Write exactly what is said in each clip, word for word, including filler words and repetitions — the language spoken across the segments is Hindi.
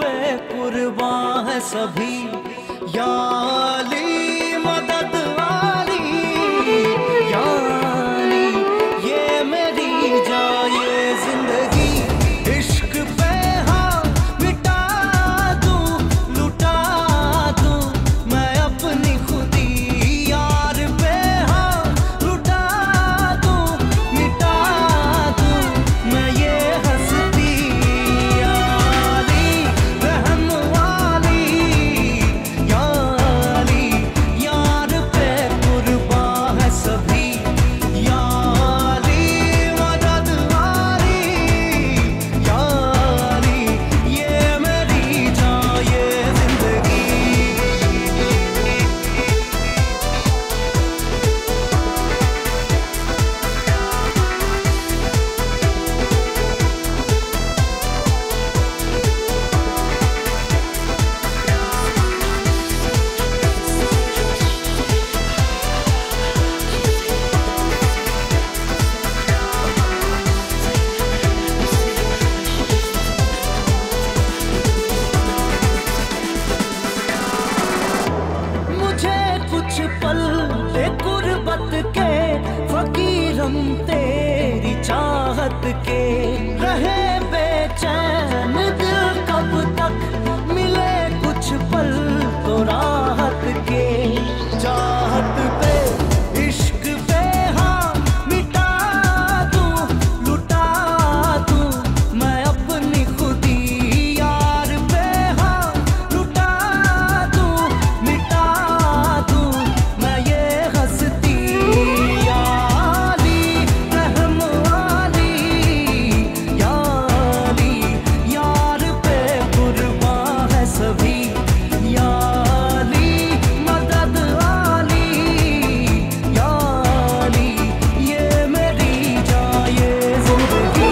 पे कुर्बान है सभी, या अली मदद वाली, या अली ये मेरी जाए जिंदगी। इश्क पे हाँ मिटा दूं, लुटा दूं मैं अपनी खुदी, यार पे हाँ लुटा दूं, मिटा दूं मैं ये हंसती। या अली रहम वाली, या अली यार पे कुर्बान है सभी, या अली मदद वाली, या अली ये मेरी जाए जिंदगी। मुझे कुछ पल दे गुर्बत के, फकीरम तेरी चाहत के, रहे बेचैन दिल कब तक, मिले कुछ पल तो राहत के। चाहत पे इश्क पे हाँ मिटा दूं, लुटा दूं मैं अपनी खुदी, यार पे हाँ लुटा दूं, मिटा दूं मैं ये हंसती। या अली रहम वाली, या अली यार पे कुर्बान है सभी, या अली मदद वाली, या अली ये मेरी जाए जिंदगी।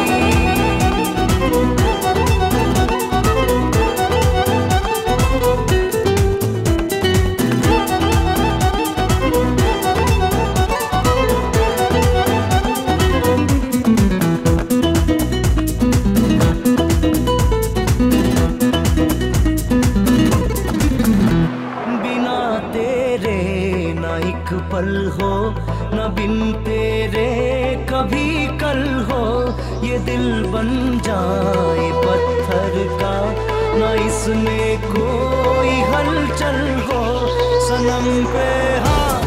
बिना तेरे ना एक पल हो, ना बिन तेरे कभी कल हो, ये दिल बन जाए पत्थर का, ना इसमें कोई हलचल हो। सनम पे हाँ